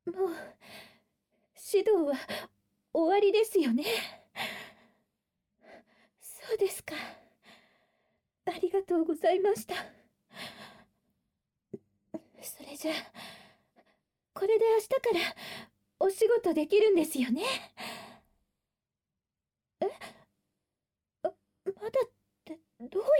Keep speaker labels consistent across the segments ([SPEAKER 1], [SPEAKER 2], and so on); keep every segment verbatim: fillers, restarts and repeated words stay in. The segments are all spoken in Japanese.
[SPEAKER 1] もう指導は終わりですよね。そうですか。ありがとうございました。それじゃあ、これで明日からお仕事できるんですよね。え、あ、まだってどういう。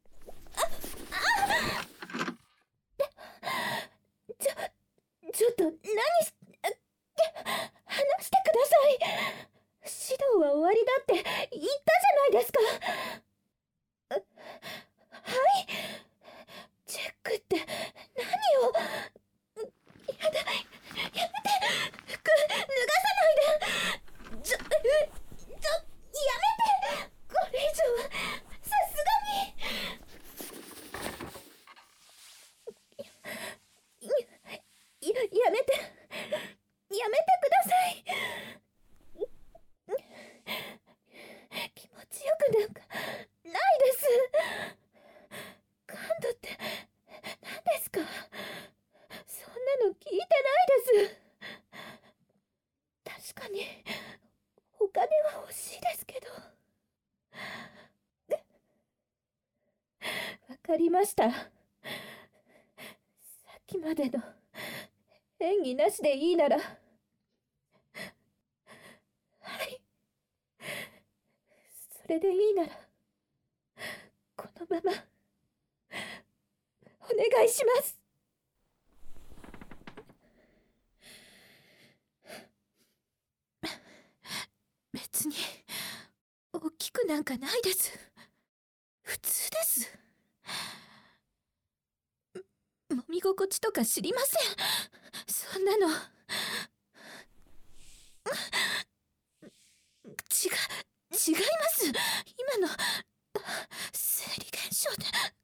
[SPEAKER 1] ちょ、ちょっと何し、話してください。指導は終わりだって言ったじゃないですか。はい。チェックって何を。やだ、やめて。服脱がさないで。ちょ、ちょ、やめて。これ以上はさすがに。や、やめて。やめてください。気持ちよくなんかないです。感度って何ですか。そんなの聞いてないです。確かにお金は欲しいですけど。わかりました。さっきまでの演技なしでいいなら。はい、それでいいならこのままお願いします。別に大きくなんかないです。普通です。揉み心地とか知りません。そんなの。違う、違います。今の生理現象で。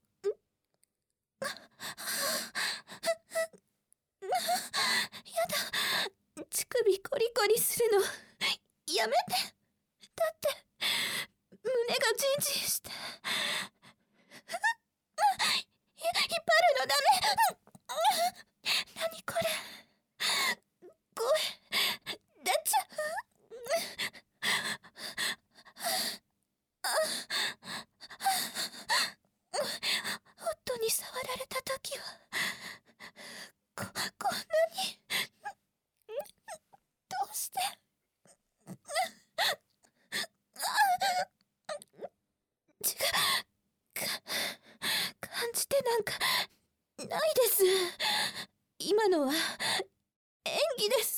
[SPEAKER 1] やだ、乳首コリコリするのやめて。だって胸がジンジンして。引っ張るのダメ。何これ。声出ちゃう。夫に触られた時はこ、こんなに。どうして。違う。か、感じてなんかないです。今のは演技です。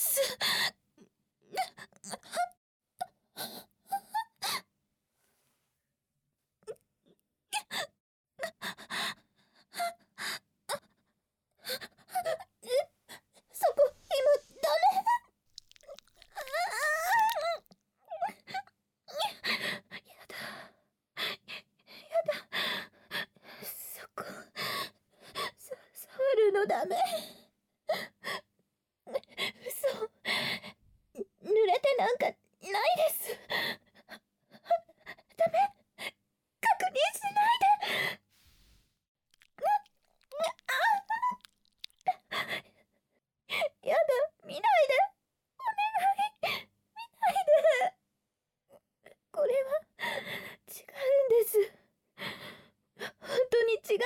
[SPEAKER 1] そこ今ダメ。やだ、やだ。そこさ、触るのダメ。嘘。濡れてなんかないです。ダメ。確認しないで。やだ、見ないで。お願い。見ないで。これは違うんです。本当に違うんです。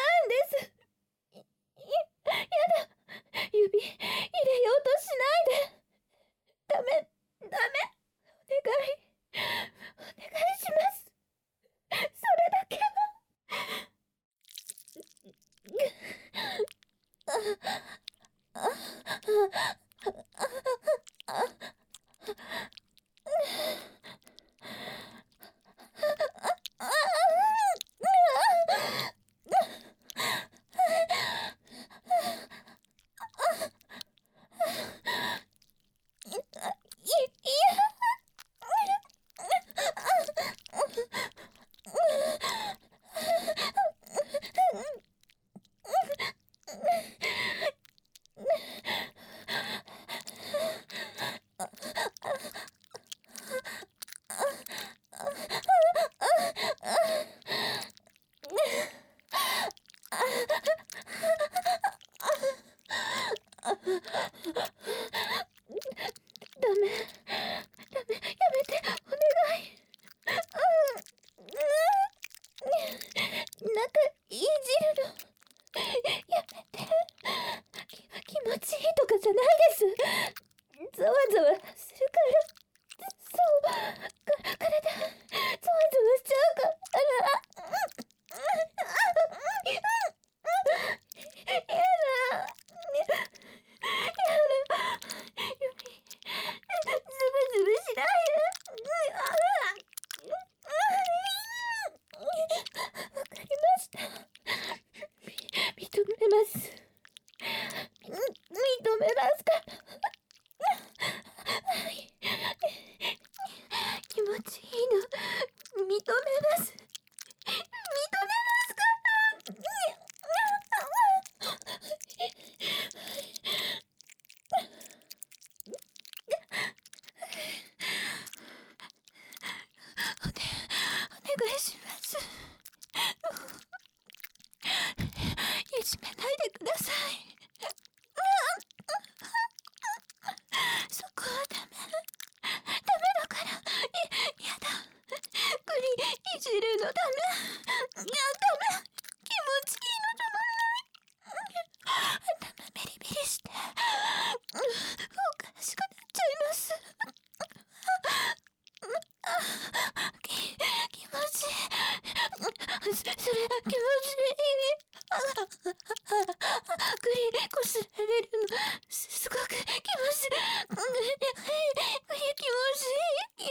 [SPEAKER 1] い、い、やだ。指入れようとしないで。ダメ、ダメ。お願い。お願いします。それだけは。い、いや。 持ちいいとかじゃないです。ざわざわするから。そうか体ざわざわしちゃうから。やだやだ、指ズブズブしないで。わかりました。認めます。認めますから。はい。気持ちいいの認めます。認めますから。おね、お願いします。いじめないでください。そこはダメ。ダメだから。やだ。グリいじるのダメ。いや、ダメ。気持ちいいのたまんない。頭ベリベリして。おかしくなっちゃいます。き、気持ちいい。それ、気持ちいい。グリこすられるのすごく気持ちいい。グリ気持ちいい。気持ちい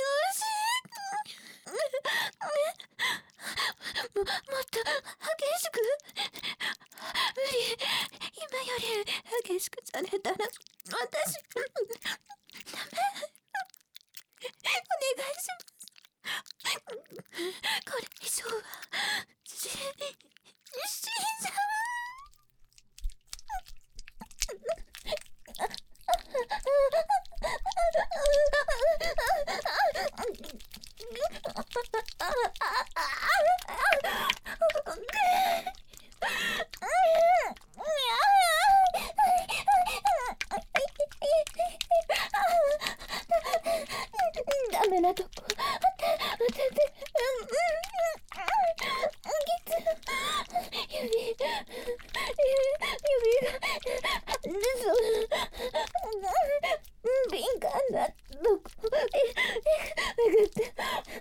[SPEAKER 1] い。も、もっと激しく。無理。今より激しくされたら私ダメ。お願いします。これ以上はし、死んじゃう。ダメなとこ当てて、指指が敏感なとこめぐって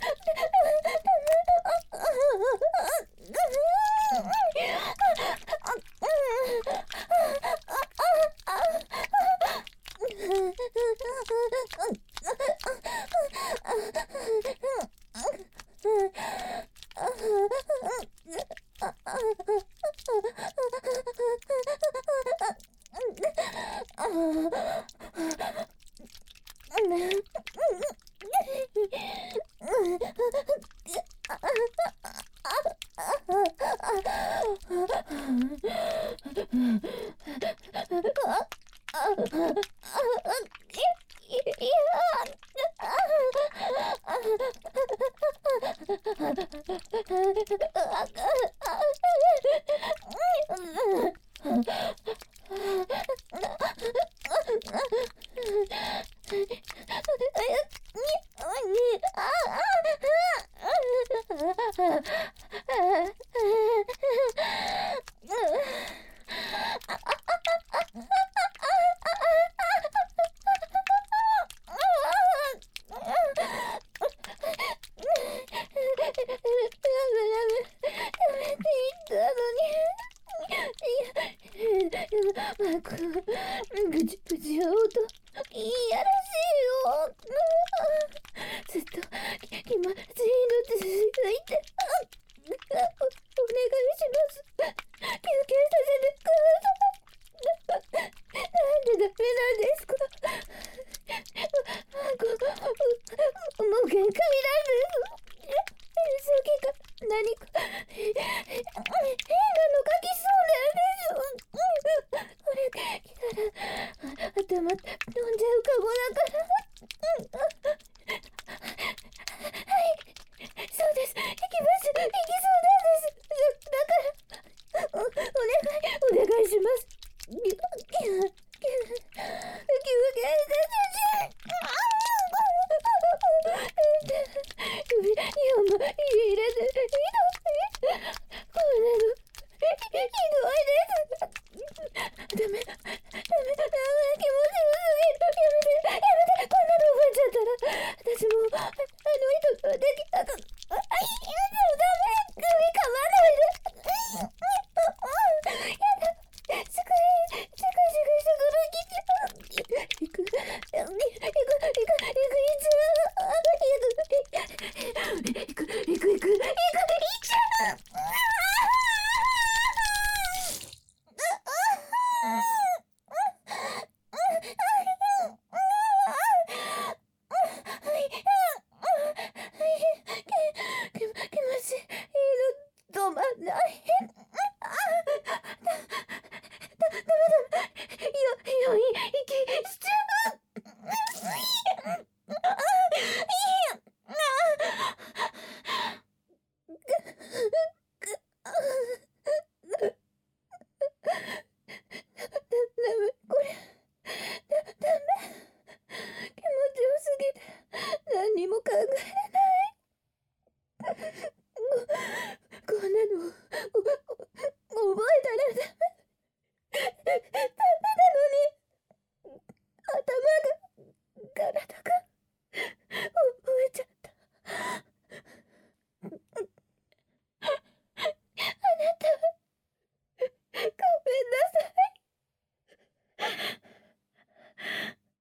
[SPEAKER 1] ぐちぐちおうといやらしいよ。ずっと気持ちいいの続いてお、お願いします。休憩させてください。なんでダメなんですか。もう限界なんです。先が何か変なの書きそうなんです。これ来たら頭飛んじゃうかもだから。はいそうです。行きます。行きそうなんです。だからお、お願いお願いします。ぎゅぎゅぎゅぎゅ指にも入れてひどい。こんなのひどいです。ダメダメダメこんなのわ